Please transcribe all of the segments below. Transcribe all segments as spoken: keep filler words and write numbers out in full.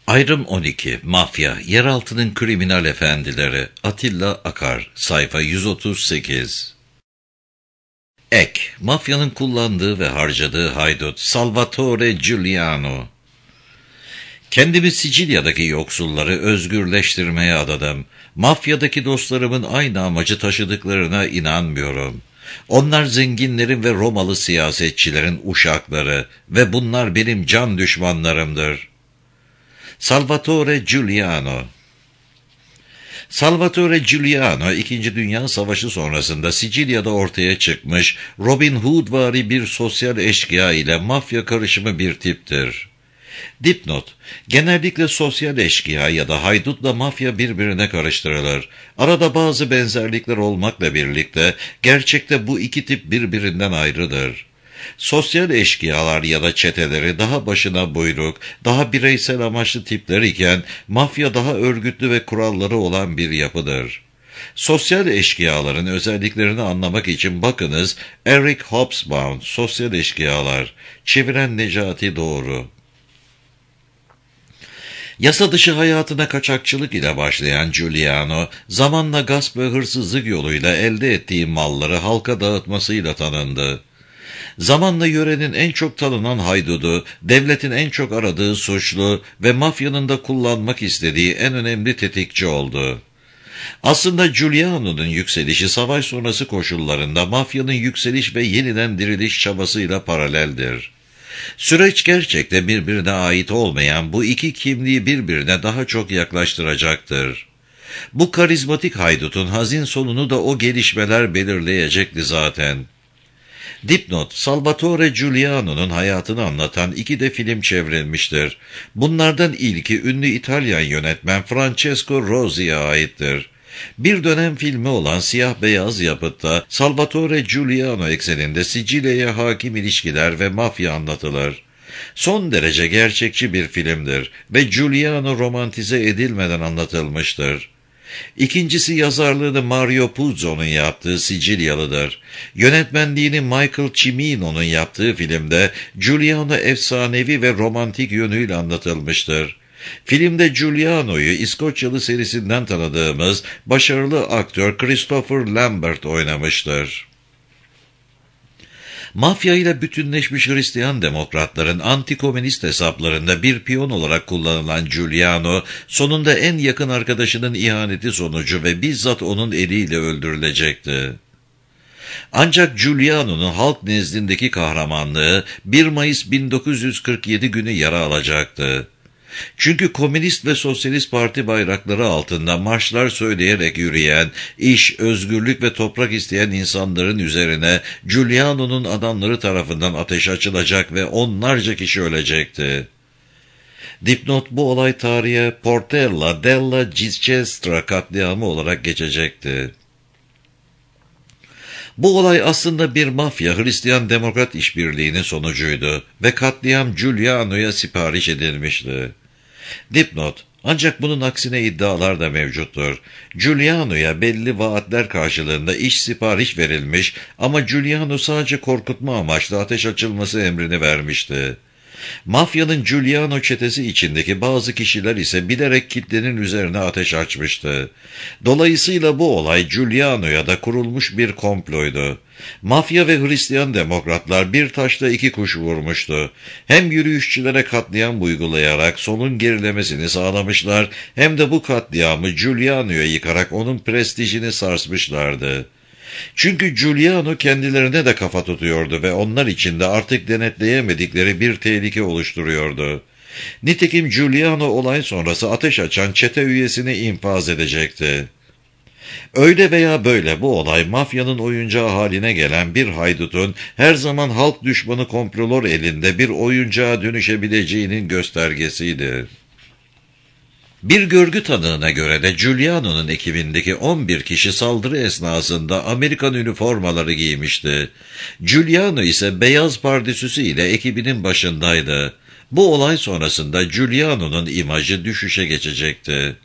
Ayrım on iki. Mafya, Yeraltının Kriminal Efendileri, Atilla Akar, sayfa yüz otuz sekiz. Ek, mafyanın kullandığı ve harcadığı haydut Salvatore Giuliano. Kendimi Sicilya'daki yoksulları özgürleştirmeye adadım. Mafyadaki dostlarımın aynı amacı taşıdıklarına inanmıyorum. Onlar zenginlerin ve Romalı siyasetçilerin uşakları ve bunlar benim can düşmanlarımdır. Salvatore Giuliano. Salvatore Giuliano, İkinci Dünya Savaşı sonrasında Sicilya'da ortaya çıkmış Robin Hoodvari bir sosyal eşkıya ile mafya karışımı bir tiptir. Dipnot: genellikle sosyal eşkıya ya da haydutla mafya birbirine karıştırılır. Arada bazı benzerlikler olmakla birlikte gerçekte bu iki tip birbirinden ayrıdır. Sosyal eşkıyalar ya da çeteleri daha başına buyruk, daha bireysel amaçlı tipler iken mafya daha örgütlü ve kuralları olan bir yapıdır. Sosyal eşkıyaların özelliklerini anlamak için bakınız Eric Hobsbawm, Sosyal Eşkıyalar, çeviren Necati Doğru. Yasa dışı hayatına kaçakçılık ile başlayan Giuliano, zamanla gasp ve hırsızlık yoluyla elde ettiği malları halka dağıtmasıyla tanındı. Zamanla yörenin en çok tanınan haydudu, devletin en çok aradığı suçlu ve mafyanın da kullanmak istediği en önemli tetikçi oldu. Aslında Giuliano'nun yükselişi savaş sonrası koşullarında mafyanın yükseliş ve yeniden diriliş çabasıyla paraleldir. Süreç gerçekte birbirine ait olmayan bu iki kimliği birbirine daha çok yaklaştıracaktır. Bu karizmatik haydutun hazin sonunu da o gelişmeler belirleyecekti zaten. Dipnot: Salvatore Giuliano'nun hayatını anlatan iki de film çevrilmiştir. Bunlardan ilki ünlü İtalyan yönetmen Francesco Rosi'ye aittir. Bir dönem filmi olan siyah beyaz yapıtta Salvatore Giuliano ekseninde Sicilya'ya hakim ilişkiler ve mafya anlatılır. Son derece gerçekçi bir filmdir ve Giuliano romantize edilmeden anlatılmıştır. İkincisi yazarlığını Mario Puzo'nun yaptığı Sicilyalıdır. Yönetmenliğini Michael Cimino'nun yaptığı filmde Giuliano efsanevi ve romantik yönüyle anlatılmıştır. Filmde Giuliano'yu İskoçyalı serisinden tanıdığımız başarılı aktör Christopher Lambert oynamıştır. Mafya ile bütünleşmiş Hristiyan demokratların antikomünist hesaplarında bir piyon olarak kullanılan Giuliano, sonunda en yakın arkadaşının ihaneti sonucu ve bizzat onun eliyle öldürülecekti. Ancak Giuliano'nun halk nezdindeki kahramanlığı bir Mayıs bin dokuz yüz kırk yedi günü yara alacaktı. Çünkü Komünist ve Sosyalist Parti bayrakları altında marşlar söyleyerek yürüyen, iş, özgürlük ve toprak isteyen insanların üzerine Giuliano'nun adamları tarafından ateş açılacak ve onlarca kişi ölecekti. Dipnot: bu olay tarihe Portella della Ginestra katliamı olarak geçecekti. Bu olay aslında bir mafya-Hristiyan demokrat işbirliğinin sonucuydu ve katliam Giuliano'ya sipariş edilmişti. Dipnot: ancak bunun aksine iddialar da mevcuttur. Giuliano'ya belli vaatler karşılığında iş sipariş verilmiş ama Giuliano sadece korkutma amaçlı ateş açılması emrini vermişti. Mafyanın Giuliano çetesi içindeki bazı kişiler ise bilerek kitlenin üzerine ateş açmıştı. Dolayısıyla bu olay Giuliano'ya da kurulmuş bir komploydu. Mafya ve Hristiyan demokratlar bir taşla iki kuş vurmuştu. Hem yürüyüşçülere katliam uygulayarak sonun gerilemesini sağlamışlar, hem de bu katliamı Giuliano'ya yıkarak onun prestijini sarsmışlardı. Çünkü Giuliano kendilerine de kafa tutuyordu ve onlar için de artık denetleyemedikleri bir tehlike oluşturuyordu. Nitekim Giuliano olay sonrası ateş açan çete üyesini infaz edecekti. Öyle veya böyle bu olay mafyanın oyuncağı haline gelen bir haydutun her zaman halk düşmanı komplolor elinde bir oyuncağa dönüşebileceğinin göstergesiydi. Bir görgü tanığına göre de Giuliano'nun ekibindeki on bir kişi saldırı esnasında Amerikan üniformaları giymişti. Giuliano ise beyaz pardesüsü ile ekibinin başındaydı. Bu olay sonrasında Giuliano'nun imajı düşüşe geçecekti.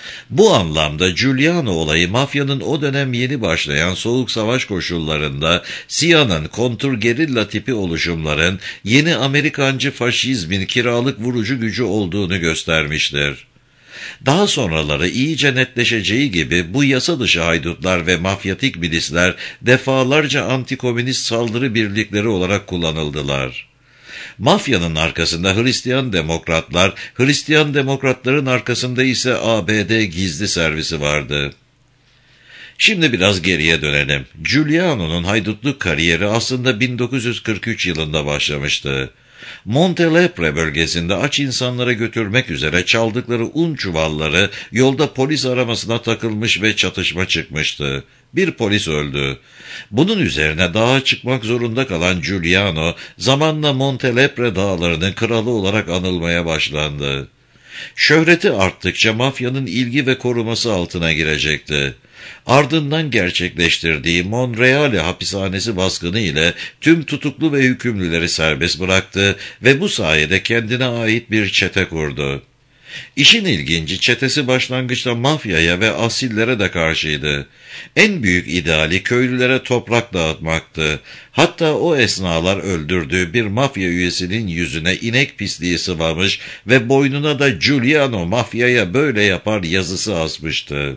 Bu anlamda Giuliano olayı mafyanın o dönem yeni başlayan soğuk savaş koşullarında C I A'nın kontrgerilla tipi oluşumların yeni Amerikancı faşizmin kiralık vurucu gücü olduğunu göstermiştir. Daha sonraları iyice netleşeceği gibi bu yasa dışı haydutlar ve mafyatik milisler defalarca antikomünist saldırı birlikleri olarak kullanıldılar. Mafyanın arkasında Hristiyan demokratlar, Hristiyan demokratların arkasında ise A B D gizli servisi vardı. Şimdi biraz geriye dönelim. Giuliano'nun haydutluk kariyeri aslında bin dokuz yüz kırk üç yılında başlamıştı. Montelepre bölgesinde aç insanlara götürmek üzere çaldıkları un çuvalları yolda polis aramasına takılmış ve çatışma çıkmıştı. Bir polis öldü. Bunun üzerine dağa çıkmak zorunda kalan Giuliano, zamanla Montelepre dağlarının kralı olarak anılmaya başlandı. Şöhreti arttıkça mafyanın ilgi ve koruması altına girecekti. Ardından gerçekleştirdiği Monreale hapishanesi baskını ile tüm tutuklu ve hükümlüleri serbest bıraktı ve bu sayede kendine ait bir çete kurdu. İşin ilginci, çetesi başlangıçta mafyaya ve asillere de karşıydı. En büyük ideali köylülere toprak dağıtmaktı. Hatta o esnalar öldürdüğü bir mafya üyesinin yüzüne inek pisliği sıvamış ve boynuna da Giuliano mafyaya böyle yapar yazısı asmıştı.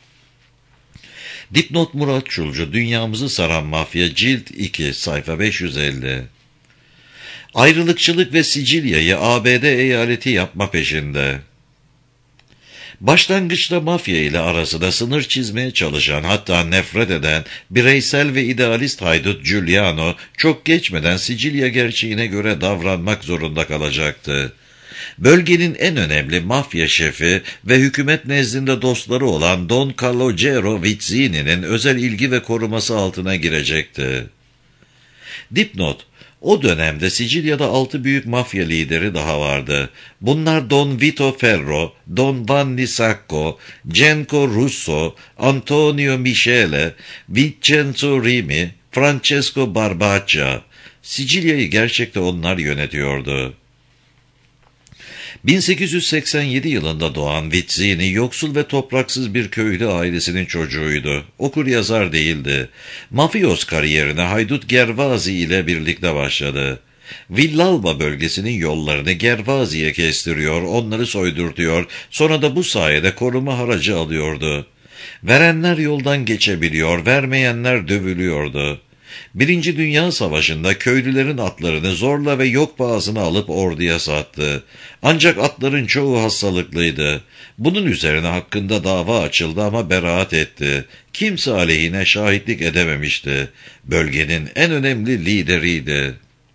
Dipnot Murat Çulcu, Dünyamızı Saran Mafya, Cilt iki, sayfa beş yüz elli. Ayrılıkçılık ve Sicilya'yı A B D eyaleti yapma peşinde. Başlangıçta mafya ile arasında sınır çizmeye çalışan, hatta nefret eden bireysel ve idealist haydut Giuliano, çok geçmeden Sicilya gerçeğine göre davranmak zorunda kalacaktı. Bölgenin en önemli mafya şefi ve hükümet nezdinde dostları olan Don Calogero Vizzini'nin özel ilgi ve koruması altına girecekti. Dipnot: o dönemde Sicilya'da altı büyük mafya lideri daha vardı. Bunlar Don Vito Ferro, Don Vanni Sacco, Genco Russo, Antonio Michele, Vincenzo Rimi, Francesco Barbaccia. Sicilya'yı gerçekte onlar yönetiyordu. bin sekiz yüz seksen yedi yılında doğan Vizzini, yoksul ve topraksız bir köylü ailesinin çocuğuydu. Okur yazar değildi. Mafyos kariyerine haydut Gervasi ile birlikte başladı. Villalba bölgesinin yollarını Gervasi'ye kestiriyor, onları soydurtuyor, sonra da bu sayede koruma haracı alıyordu. Verenler yoldan geçebiliyor, vermeyenler dövülüyordu. Birinci Dünya Savaşı'nda köylülerin atlarını zorla ve yok pahasına alıp orduya sattı. Ancak atların çoğu hastalıklıydı. Bunun üzerine hakkında dava açıldı ama beraat etti. Kimse aleyhine şahitlik edememişti. Bölgenin en önemli lideriydi.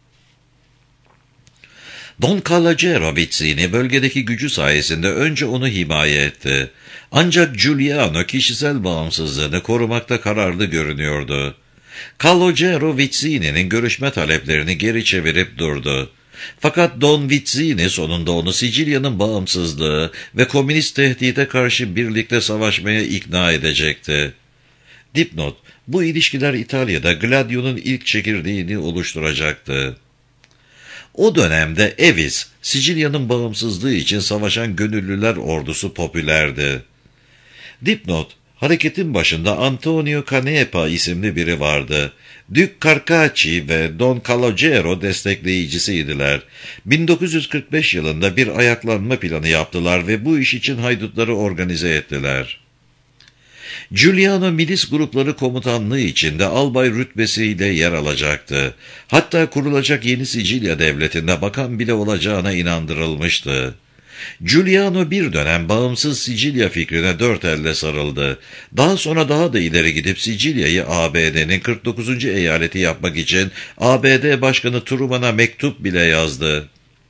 Don Calogero Vizzini bölgedeki gücü sayesinde önce onu himaye etti. Ancak Giuliano kişisel bağımsızlığını korumakta kararlı görünüyordu. Calogero Vizzini'nin görüşme taleplerini geri çevirip durdu. Fakat Don Vizzini sonunda onu Sicilya'nın bağımsızlığı ve komünist tehdide karşı birlikte savaşmaya ikna edecekti. Dipnot: bu ilişkiler İtalya'da Gladio'nun ilk çekirdeğini oluşturacaktı. O dönemde Evis, Sicilya'nın bağımsızlığı için savaşan gönüllüler ordusu popülerdi. Dipnot: hareketin başında Antonio Canepa isimli biri vardı. Duke Carcacci ve Don Calogero destekleyicisiydiler. bin dokuz yüz kırk beş yılında bir ayaklanma planı yaptılar ve bu iş için haydutları organize ettiler. Giuliano milis grupları komutanlığı içinde albay rütbesiyle yer alacaktı. Hatta kurulacak yeni Sicilya devletinde bakan bile olacağına inandırılmıştı. Giuliano bir dönem bağımsız Sicilya fikrine dört elle sarıldı. Daha sonra daha da ileri gidip Sicilya'yı A B D'nin kırk dokuzuncu eyaleti yapmak için A B D Başkanı Truman'a mektup bile yazdı.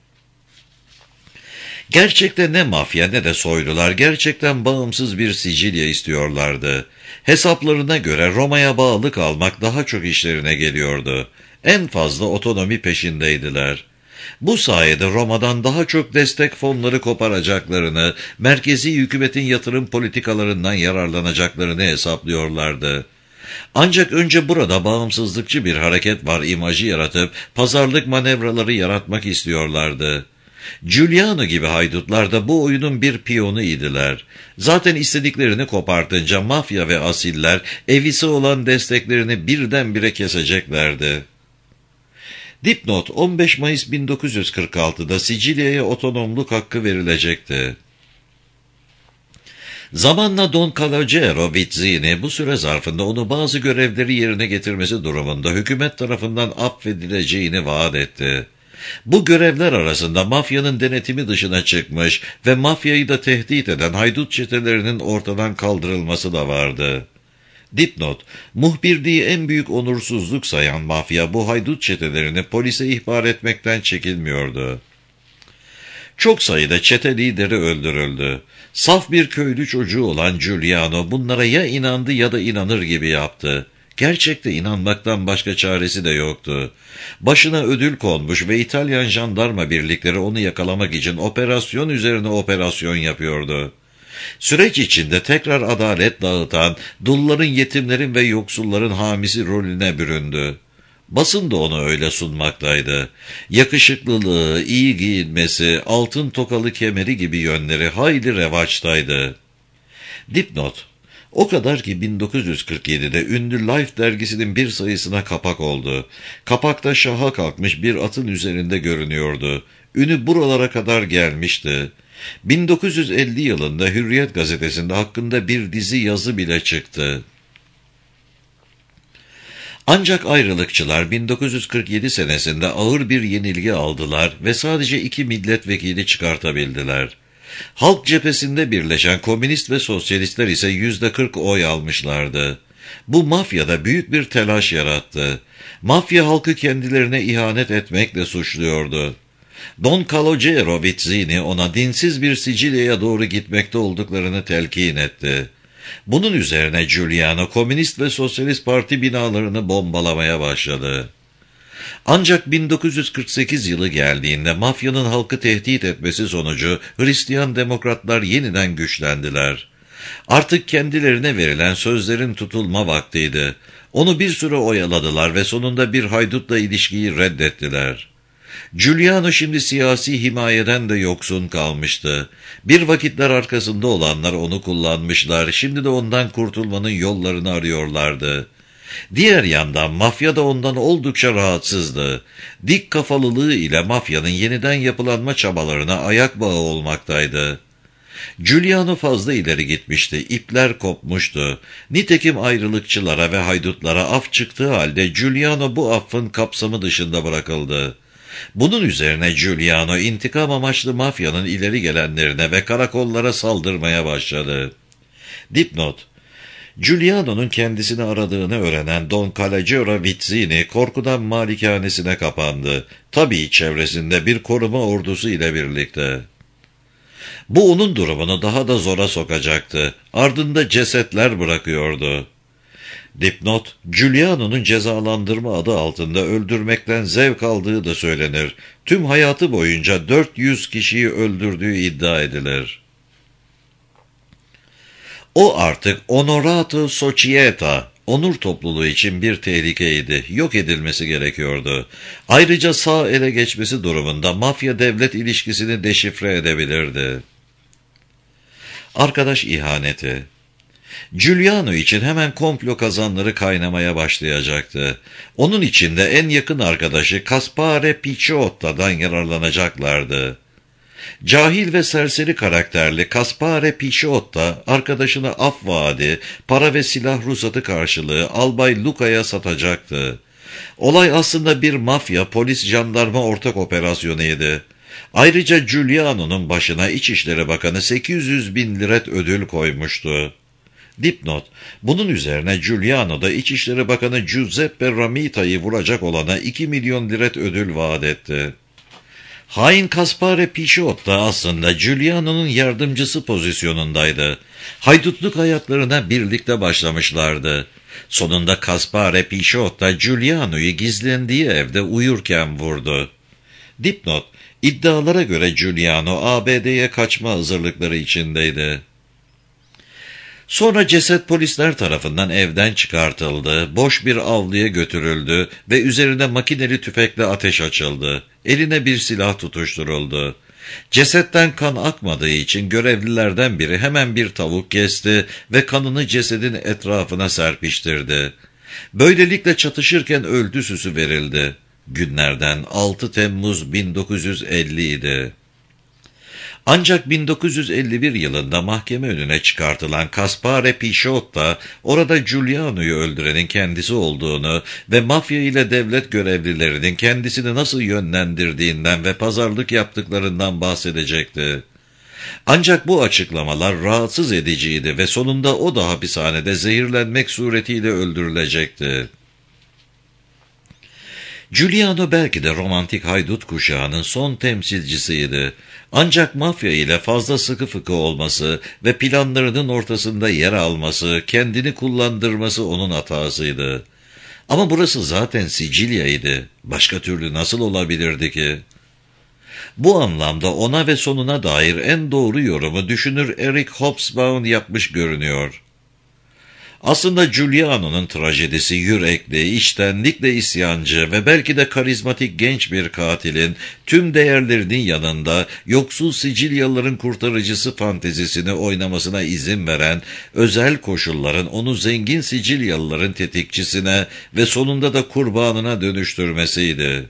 Gerçekte ne mafya ne de soylular gerçekten bağımsız bir Sicilya istiyorlardı. Hesaplarına göre Roma'ya bağlı kalmak daha çok işlerine geliyordu. En fazla otonomi peşindeydiler. Bu sayede Roma'dan daha çok destek fonları koparacaklarını, merkezi hükümetin yatırım politikalarından yararlanacaklarını hesaplıyorlardı. Ancak önce burada bağımsızlıkçı bir hareket var imajı yaratıp pazarlık manevraları yaratmak istiyorlardı. Giuliano gibi haydutlar da bu oyunun bir piyonu idiler. Zaten istediklerini kopartınca mafya ve asiller evisi olan desteklerini birdenbire keseceklerdi. Dipnot, on beş Mayıs bin dokuz yüz kırk altıda Sicilya'ya otonomluk hakkı verilecekti. Zamanla Don Calogero Vizzini bu süre zarfında onu bazı görevleri yerine getirmesi durumunda hükümet tarafından affedileceğini vaat etti. Bu görevler arasında mafyanın denetimi dışına çıkmış ve mafyayı da tehdit eden haydut çetelerinin ortadan kaldırılması da vardı. Dipnot, muhbirliği en büyük onursuzluk sayan mafya bu haydut çetelerini polise ihbar etmekten çekinmiyordu. Çok sayıda çete lideri öldürüldü. Saf bir köylü çocuğu olan Giuliano bunlara ya inandı ya da inanır gibi yaptı. Gerçekte inanmaktan başka çaresi de yoktu. Başına ödül konmuş ve İtalyan jandarma birlikleri onu yakalamak için operasyon üzerine operasyon yapıyordu. Süreç içinde tekrar adalet dağıtan, dulların, yetimlerin ve yoksulların hamisi rolüne büründü. Basın da onu öyle sunmaktaydı. Yakışıklılığı, iyi giyinmesi, altın tokalı kemeri gibi yönleri hayli revaçtaydı. Dipnot, o kadar ki bin dokuz yüz kırk yedide ünlü Life dergisinin bir sayısına kapak oldu. Kapakta şaha kalkmış bir atın üzerinde görünüyordu. Ünü buralara kadar gelmişti. bin dokuz yüz elli yılında Hürriyet gazetesinde hakkında bir dizi yazı bile çıktı. Ancak ayrılıkçılar bin dokuz yüz kırk yedi senesinde ağır bir yenilgi aldılar ve sadece iki milletvekili çıkartabildiler. Halk cephesinde birleşen komünist ve sosyalistler ise yüzde kırk oy almışlardı. Bu mafyada büyük bir telaş yarattı. Mafya halkı kendilerine ihanet etmekle suçluyordu. Don Calogero Vizzini ona dinsiz bir Sicilya'ya doğru gitmekte olduklarını telkin etti. Bunun üzerine Giuliano komünist ve sosyalist parti binalarını bombalamaya başladı. Ancak bin dokuz yüz kırk sekiz yılı geldiğinde mafyanın halkı tehdit etmesi sonucu Hristiyan demokratlar yeniden güçlendiler. Artık kendilerine verilen sözlerin tutulma vaktiydi. Onu bir süre oyaladılar ve sonunda bir haydutla ilişkiyi reddettiler. Giuliano şimdi siyasi himayeden de yoksun kalmıştı. Bir vakitler arkasında olanlar onu kullanmışlar, şimdi de ondan kurtulmanın yollarını arıyorlardı. Diğer yandan mafya da ondan oldukça rahatsızdı. Dik kafalılığı ile mafyanın yeniden yapılanma çabalarına ayak bağı olmaktaydı. Giuliano fazla ileri gitmişti, ipler kopmuştu. Nitekim ayrılıkçılara ve haydutlara af çıktığı halde Giuliano bu affın kapsamı dışında bırakıldı. Bunun üzerine Giuliano intikam amaçlı mafyanın ileri gelenlerine ve karakollara saldırmaya başladı. Dipnot, Giuliano'nun kendisini aradığını öğrenen Don Calogero Vizzini korkudan malikanesine kapandı. Tabii çevresinde bir koruma ordusu ile birlikte. Bu onun durumunu daha da zora sokacaktı. Ardında cesetler bırakıyordu. Dipnot, Giuliano'nun cezalandırma adı altında öldürmekten zevk aldığı da söylenir. Tüm hayatı boyunca dört yüz kişiyi öldürdüğü iddia edilir. O artık onorato societa, onur topluluğu için bir tehlikeydi, yok edilmesi gerekiyordu. Ayrıca sağ ele geçmesi durumunda mafya-devlet ilişkisini deşifre edebilirdi. Arkadaş ihaneti. Giuliano için hemen komplo kazanları kaynamaya başlayacaktı. Onun içinde en yakın arkadaşı Caspare Picciotta'dan yararlanacaklardı. Cahil ve serseri karakterli Caspare Picciotta, arkadaşına af vaadi, para ve silah ruhsatı karşılığı Albay Luca'ya satacaktı. Olay aslında bir mafya, polis, jandarma ortak operasyonuydu. Ayrıca Giuliano'nun başına İçişleri Bakanı sekiz yüz bin liret ödül koymuştu. Dipnot, bunun üzerine Giuliano da İçişleri Bakanı Giuseppe Ramita'yı vuracak olana iki milyon liret ödül vaat etti. Hain Caspare Picciotta aslında Giuliano'nun yardımcısı pozisyonundaydı. Haydutluk hayatlarına birlikte başlamışlardı. Sonunda Caspare Picciotta Giuliano'yu gizlendiği evde uyurken vurdu. Dipnot, iddialara göre Giuliano A B D'ye kaçma hazırlıkları içindeydi. Sonra ceset polisler tarafından evden çıkartıldı, boş bir avluya götürüldü ve üzerine makineli tüfekle ateş açıldı. Eline bir silah tutuşturuldu. Cesetten kan akmadığı için görevlilerden biri hemen bir tavuk kesti ve kanını cesedin etrafına serpiştirdi. Böylelikle çatışırken öldü süsü verildi. Günlerden altı Temmuz bin dokuz yüz elli idi. Ancak bin dokuz yüz elli bir yılında mahkeme önüne çıkartılan Caspare Pisciotta, orada Giuliano'yu öldürenin kendisi olduğunu ve mafya ile devlet görevlilerinin kendisini nasıl yönlendirdiğinden ve pazarlık yaptıklarından bahsedecekti. Ancak bu açıklamalar rahatsız ediciydi ve sonunda o da hapishanede zehirlenmek suretiyle öldürülecekti. Giuliano belki de romantik haydut kuşağının son temsilcisiydi. Ancak mafya ile fazla sıkı fıkı olması ve planlarının ortasında yer alması, kendini kullandırması onun hatasıydı. Ama burası zaten Sicilya'ydı. Başka türlü nasıl olabilirdi ki? Bu anlamda ona ve sonuna dair en doğru yorumu düşünür Eric Hobsbawm yapmış görünüyor. Aslında Giuliano'nun trajedisi yürekli, içtenlikle isyancı ve belki de karizmatik genç bir katilin tüm değerlerinin yanında yoksul Sicilyalıların kurtarıcısı fantezisini oynamasına izin veren özel koşulların onu zengin Sicilyalıların tetikçisine ve sonunda da kurbanına dönüştürmesiydi.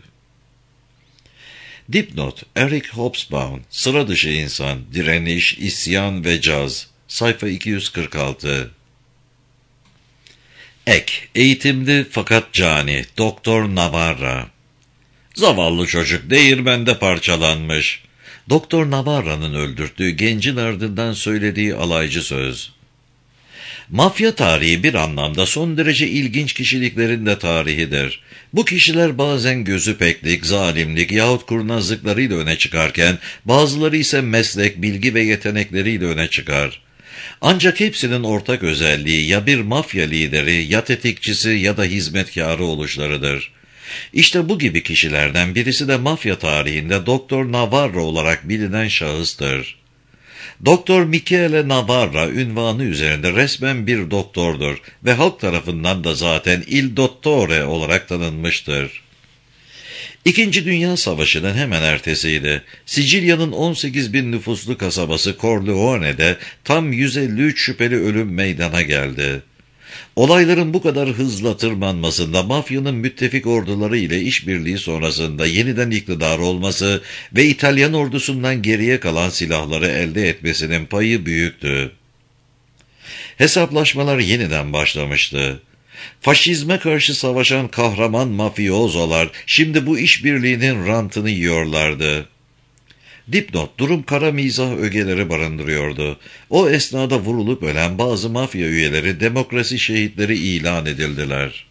Dipnot: Eric Hobsbawm, Sıra dışı insan, direniş, isyan ve caz. Sayfa iki yüz kırk altı. Ek: eğitimli fakat cani, Doktor Navarra. Zavallı çocuk değirmende parçalanmış. Doktor Navarra'nın öldürttüğü gencin ardından söylediği alaycı söz. Mafya tarihi bir anlamda son derece ilginç kişiliklerin de tarihidir. Bu kişiler bazen gözü peklik, zalimlik yahut kurnazlıklarıyla öne çıkarken, bazıları ise meslek, bilgi ve yetenekleriyle öne çıkar. Ancak hepsinin ortak özelliği ya bir mafya lideri, ya tetikçisi ya da hizmetkarı oluşlarıdır. İşte bu gibi kişilerden birisi de mafya tarihinde Doktor Navarra olarak bilinen şahıstır. Doktor Michele Navarra ünvanı üzerinde resmen bir doktordur ve halk tarafından da zaten Il Dottore olarak tanınmıştır. İkinci Dünya Savaşı'nın hemen ertesiydi. Sicilya'nın on sekiz bin nüfuslu kasabası Corleone'de tam yüz elli üç şüpheli ölüm meydana geldi. Olayların bu kadar hızla tırmanmasında mafyanın müttefik orduları ile işbirliği sonrasında yeniden iktidar olması ve İtalyan ordusundan geriye kalan silahları elde etmesinin payı büyüktü. Hesaplaşmalar yeniden başlamıştı. Faşizme karşı savaşan kahraman mafyozolar şimdi bu işbirliğinin rantını yiyorlardı. Dipnot: durum kara mizah ögeleri barındırıyordu. O esnada vurulup ölen bazı mafya üyeleri demokrasi şehitleri ilan edildiler.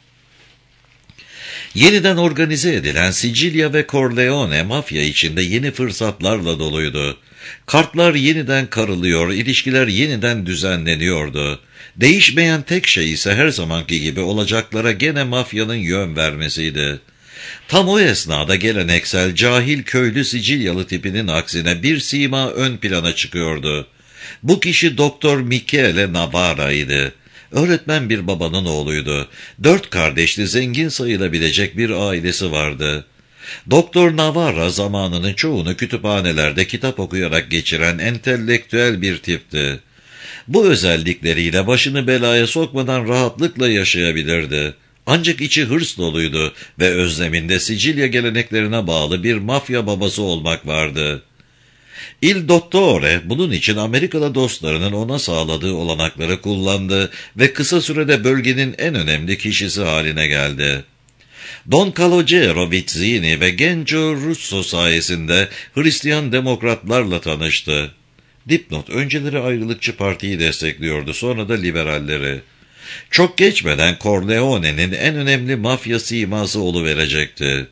Yeniden organize edilen Sicilya ve Corleone mafya içinde yeni fırsatlarla doluydu. Kartlar yeniden karılıyor, ilişkiler yeniden düzenleniyordu. Değişmeyen tek şey ise her zamanki gibi olacaklara gene mafyanın yön vermesiydi. Tam o esnada geleneksel cahil köylü Sicilyalı tipinin aksine bir sima ön plana çıkıyordu. Bu kişi Doktor Michele Navarra'ydı. Öğretmen bir babanın oğluydu. Dört kardeşli zengin sayılabilecek bir ailesi vardı. Doktor Navarra zamanının çoğunu kütüphanelerde kitap okuyarak geçiren entelektüel bir tipti. Bu özellikleriyle başını belaya sokmadan rahatlıkla yaşayabilirdi. Ancak içi hırs doluydu ve özleminde Sicilya geleneklerine bağlı bir mafya babası olmak vardı. Il Dottore bunun için Amerikalı dostlarının ona sağladığı olanakları kullandı ve kısa sürede bölgenin en önemli kişisi haline geldi. Don Calogero Vizzini ve Genco Russo sayesinde Hristiyan demokratlarla tanıştı. Dipnot: önceleri ayrılıkçı partiyi destekliyordu, sonra da liberalleri. Çok geçmeden Corleone'nin en önemli mafya siması oluverecekti.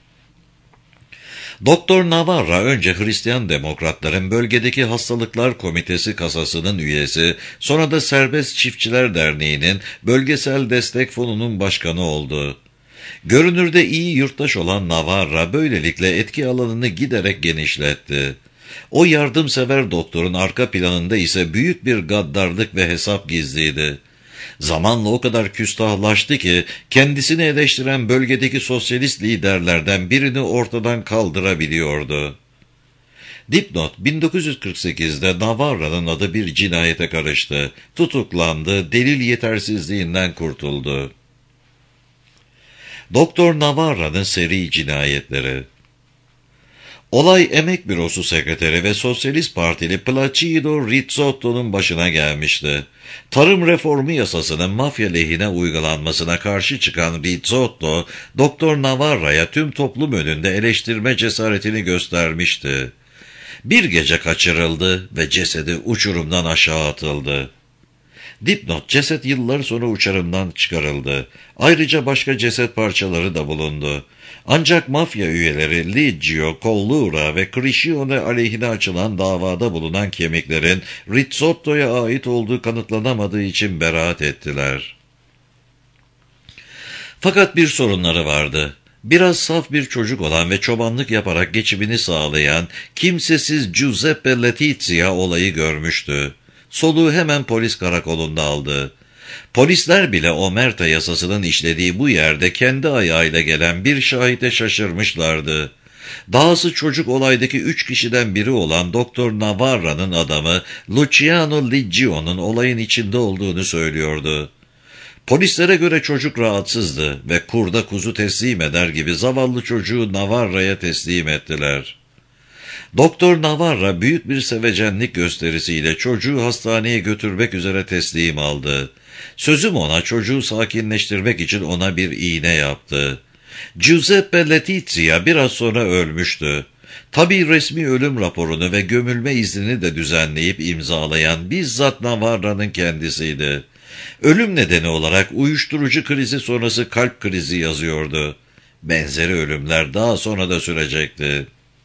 Doktor Navarra önce Hristiyan Demokratların Bölgedeki Hastalıklar Komitesi kasasının üyesi, sonra da Serbest Çiftçiler Derneği'nin Bölgesel Destek Fonu'nun başkanı oldu. Görünürde iyi yurttaş olan Navarra böylelikle etki alanını giderek genişletti. O yardımsever doktorun arka planında ise büyük bir gaddarlık ve hesap gizliydi. Zamanla o kadar küstahlaştı ki kendisini eleştiren bölgedeki sosyalist liderlerden birini ortadan kaldırabiliyordu. Dipnot, bin dokuz yüz kırk sekizde Navarra'nın adı bir cinayete karıştı. Tutuklandı, delil yetersizliğinden kurtuldu. Doktor Navarra'nın seri cinayetleri. Olay Emek Bürosu Sekreteri ve Sosyalist Partili Placido Rizzotto'nun başına gelmişti. Tarım reformu yasasının mafya lehine uygulanmasına karşı çıkan Rizzotto, Doktor Navarra'ya tüm toplum önünde eleştirme cesaretini göstermişti. Bir gece kaçırıldı ve cesedi uçurumdan aşağı atıldı. Dipnot, ceset yıllar sonra uçurumdan çıkarıldı. Ayrıca başka ceset parçaları da bulundu. Ancak mafya üyeleri Liggio, Collura ve Criscione aleyhine açılan davada bulunan kemiklerin Rizzotto'ya ait olduğu kanıtlanamadığı için beraat ettiler. Fakat bir sorunları vardı. Biraz saf bir çocuk olan ve çobanlık yaparak geçimini sağlayan kimsesiz Giuseppe Letizia olayı görmüştü. Soluğu hemen polis karakolunda aldı. Polisler bile omerta yasasının işlediği bu yerde kendi ayağıyla gelen bir şahite şaşırmışlardı. Dahası çocuk olaydaki üç kişiden biri olan Doktor Navarra'nın adamı Luciano Liggio'nun olayın içinde olduğunu söylüyordu. Polislere göre çocuk rahatsızdı ve kurda kuzu teslim eder gibi zavallı çocuğu Navarra'ya teslim ettiler. Doktor Navarra büyük bir sevecenlik gösterisiyle çocuğu hastaneye götürmek üzere teslim aldı. Sözüm ona çocuğu sakinleştirmek için ona bir iğne yaptı. Giuseppe Letizia biraz sonra ölmüştü. Tabii resmi ölüm raporunu ve gömülme iznini de düzenleyip imzalayan bizzat Navarra'nın kendisiydi. Ölüm nedeni olarak uyuşturucu krizi sonrası kalp krizi yazıyordu. Benzeri ölümler daha sonra da sürecekti.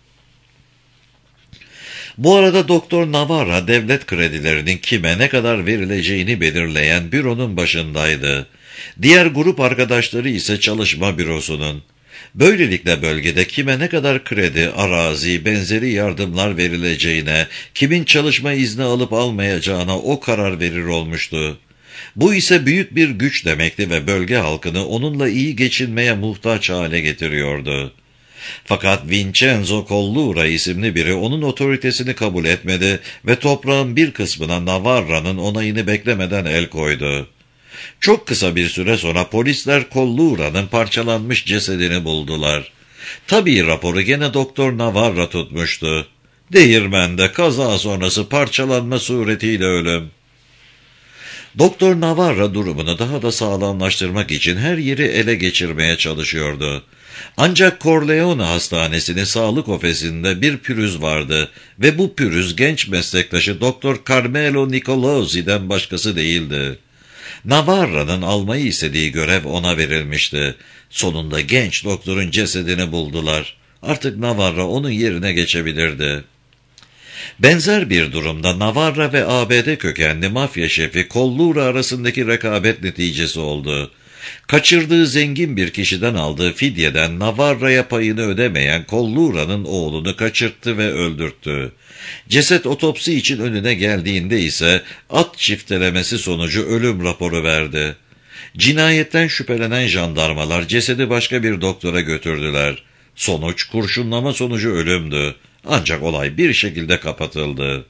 Bu arada Doktor Navarra devlet kredilerinin kime ne kadar verileceğini belirleyen büronun başındaydı. Diğer grup arkadaşları ise çalışma bürosunun. Böylelikle bölgede kime ne kadar kredi, arazi, benzeri yardımlar verileceğine, kimin çalışma izni alıp almayacağına o karar verir olmuştu. Bu ise büyük bir güç demekti ve bölge halkını onunla iyi geçinmeye muhtaç hale getiriyordu. Fakat Vincenzo Collura isimli biri onun otoritesini kabul etmedi ve toprağın bir kısmına Navarra'nın onayını beklemeden el koydu. Çok kısa bir süre sonra polisler Collura'nın parçalanmış cesedini buldular. Tabii raporu gene Doktor Navarra tutmuştu. Değirmende kaza sonrası parçalanma suretiyle ölüm. Doktor Navarra durumunu daha da sağlamlaştırmak için her yeri ele geçirmeye çalışıyordu. Ancak Corleone Hastanesi'nin sağlık ofisinde bir pürüz vardı ve bu pürüz genç meslektaşı Doktor Carmelo Nicolozzi'den başkası değildi. Navarra'nın almayı istediği görev ona verilmişti. Sonunda genç doktorun cesedini buldular. Artık Navarra onun yerine geçebilirdi. Benzer bir durumda Navarra ve A B D kökenli mafya şefi Collura arasındaki rekabet neticesi oldu. Kaçırdığı zengin bir kişiden aldığı fidyeden Navarra'ya payını ödemeyen Collura'nın oğlunu kaçırttı ve öldürttü. Ceset otopsi için önüne geldiğinde ise at çiftelemesi sonucu ölüm raporu verdi. Cinayetten şüphelenen jandarmalar cesedi başka bir doktora götürdüler. Sonuç kurşunlama sonucu ölümdü. Ancak olay bir şekilde kapatıldı.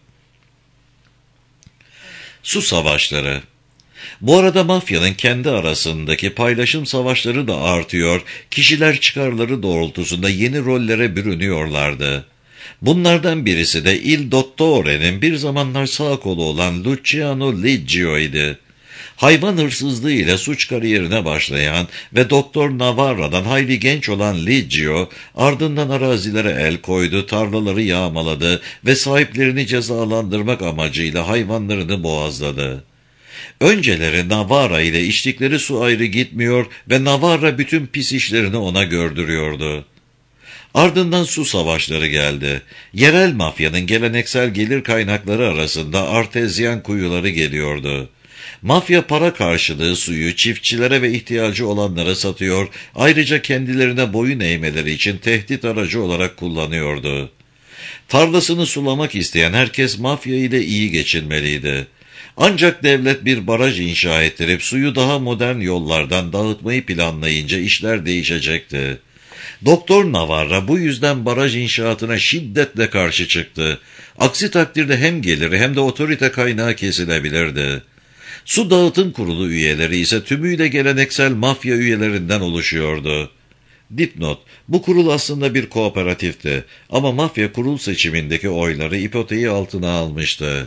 Su savaşları. Bu arada mafyanın kendi arasındaki paylaşım savaşları da artıyor, kişiler çıkarları doğrultusunda yeni rollere bürünüyorlardı. Bunlardan birisi de Il Dottore'nin bir zamanlar sağ kolu olan Luciano Liggio idi. Hayvan hırsızlığı ile suç kariyerine başlayan ve Doktor Navarra'dan hayli genç olan Liggio, ardından arazilere el koydu, tarlaları yağmaladı ve sahiplerini cezalandırmak amacıyla hayvanlarını boğazladı. Önceleri Navarra ile içtikleri su ayrı gitmiyor ve Navarra bütün pis işlerini ona gördürüyordu. Ardından su savaşları geldi. Yerel mafyanın geleneksel gelir kaynakları arasında artezyen kuyuları geliyordu. Mafya para karşılığı suyu çiftçilere ve ihtiyacı olanlara satıyor, ayrıca kendilerine boyun eğmeleri için tehdit aracı olarak kullanıyordu. Tarlasını sulamak isteyen herkes mafya ile iyi geçinmeliydi. Ancak devlet bir baraj inşa ettirip suyu daha modern yollardan dağıtmayı planlayınca işler değişecekti. Doktor Navarra bu yüzden baraj inşaatına şiddetle karşı çıktı. Aksi takdirde hem geliri hem de otorite kaynağı kesilebilirdi. Su Dağıtım Kurulu üyeleri ise tümüyle geleneksel mafya üyelerinden oluşuyordu. Dipnot: bu kurul aslında bir kooperatifti ama mafya kurul seçimindeki oyları ipoteği altına almıştı.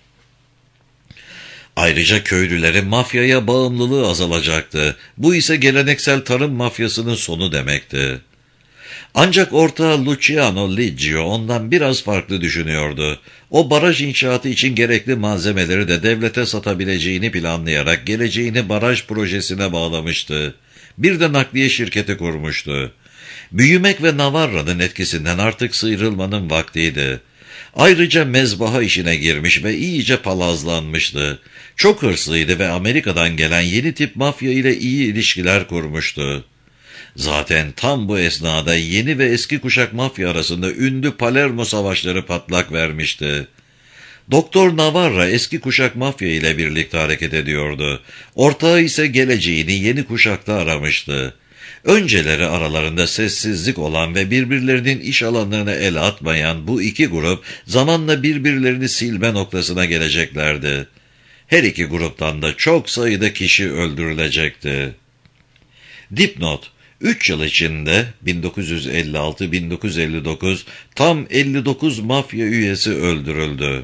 Ayrıca köylülerin mafyaya bağımlılığı azalacaktı. Bu ise geleneksel tarım mafyasının sonu demekti. Ancak ortağı Luciano Liggio ondan biraz farklı düşünüyordu. O baraj inşaatı için gerekli malzemeleri de devlete satabileceğini planlayarak geleceğini baraj projesine bağlamıştı. Bir de nakliye şirketi kurmuştu. Büyümek ve Navarra'nın etkisinden artık sıyrılmanın vaktiydi. Ayrıca mezbaha işine girmiş ve iyice palazlanmıştı. Çok hırslıydı ve Amerika'dan gelen yeni tip mafya ile iyi ilişkiler kurmuştu. Zaten tam bu esnada yeni ve eski kuşak mafya arasında ünlü Palermo savaşları patlak vermişti. Doktor Navarra eski kuşak mafya ile birlikte hareket ediyordu. Ortağı ise geleceğini yeni kuşakta aramıştı. Önceleri aralarında sessizlik olan ve birbirlerinin iş alanlarına el atmayan bu iki grup zamanla birbirlerini silme noktasına geleceklerdi. Her iki gruptan da çok sayıda kişi öldürülecekti. Dipnot: üç yıl içinde bin dokuz yüz elli altı bin dokuz yüz elli dokuz tam elli dokuz mafya üyesi öldürüldü.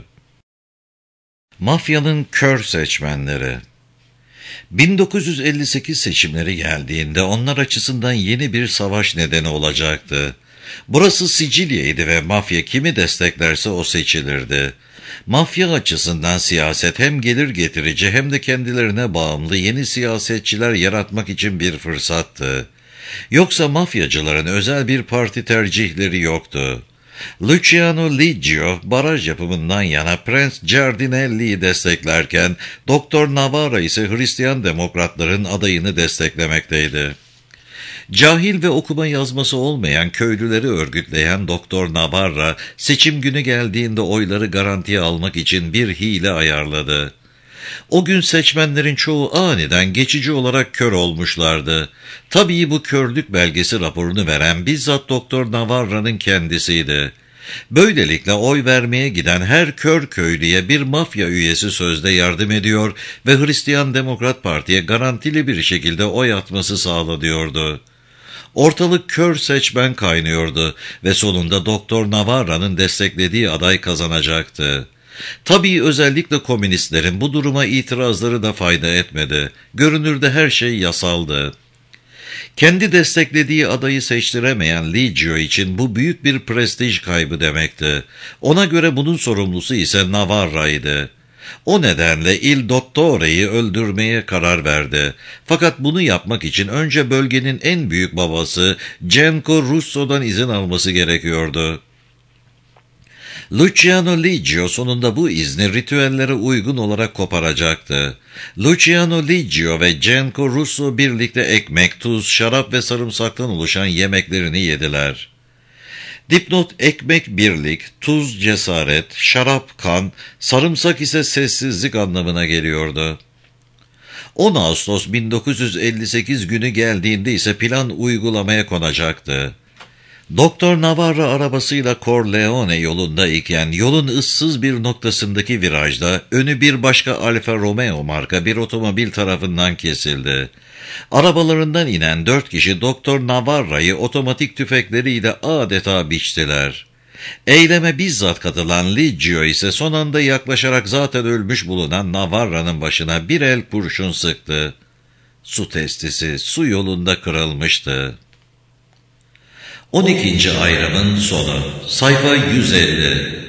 Mafyanın kör seçmenleri. bin dokuz yüz elli sekiz seçimleri geldiğinde onlar açısından yeni bir savaş nedeni olacaktı. Burası Sicilya'ydı ve mafya kimi desteklerse o seçilirdi. Mafya açısından siyaset hem gelir getirici hem de kendilerine bağımlı yeni siyasetçiler yaratmak için bir fırsattı. Yoksa mafyacıların özel bir parti tercihleri yoktu. Luciano Liggio baraj yapımından yana Prens Giardinelli'yi desteklerken Doktor Navarra ise Hristiyan Demokratların adayını desteklemekteydi. Cahil ve okuma yazması olmayan köylüleri örgütleyen Doktor Navarra seçim günü geldiğinde oyları garantiye almak için bir hile ayarladı. O gün seçmenlerin çoğu aniden geçici olarak kör olmuşlardı. Tabii bu körlük belgesi raporunu veren bizzat Doktor Navarra'nın kendisiydi. Böylelikle oy vermeye giden her kör köylüye bir mafya üyesi sözde yardım ediyor ve Hristiyan Demokrat Parti'ye garantili bir şekilde oy atması sağlanıyordu. Ortalık kör seçmen kaynıyordu ve sonunda Doktor Navarra'nın desteklediği aday kazanacaktı. Tabii özellikle komünistlerin bu duruma itirazları da fayda etmedi. Görünürde her şey yasaldı. Kendi desteklediği adayı seçtiremeyen Liggio için bu büyük bir prestij kaybı demekti. Ona göre bunun sorumlusu ise Navarra'ydı. O nedenle Il Dottore'yi öldürmeye karar verdi. Fakat bunu yapmak için önce bölgenin en büyük babası Genco Russo'dan izin alması gerekiyordu. Luciano Liggio sonunda bu izni ritüellere uygun olarak koparacaktı. Luciano Liggio ve Genco Russo birlikte ekmek, tuz, şarap ve sarımsaktan oluşan yemeklerini yediler. Dipnot: ekmek birlik, tuz cesaret, şarap kan, sarımsak ise sessizlik anlamına geliyordu. on Ağustos bin dokuz yüz elli sekiz günü geldiğinde ise plan uygulamaya konacaktı. Doktor Navarra arabasıyla Corleone yolunda iken yolun ıssız bir noktasındaki virajda önü bir başka Alfa Romeo marka bir otomobil tarafından kesildi. Arabalarından inen dört kişi Doktor Navarra'yı otomatik tüfekleriyle adeta biçtiler. Eyleme bizzat katılan Liggio ise son anda yaklaşarak zaten ölmüş bulunan Navarra'nın başına bir el kurşun sıktı. Su testisi su yolunda kırılmıştı. on ikinci ayrımın sonu. Sayfa yüz elli.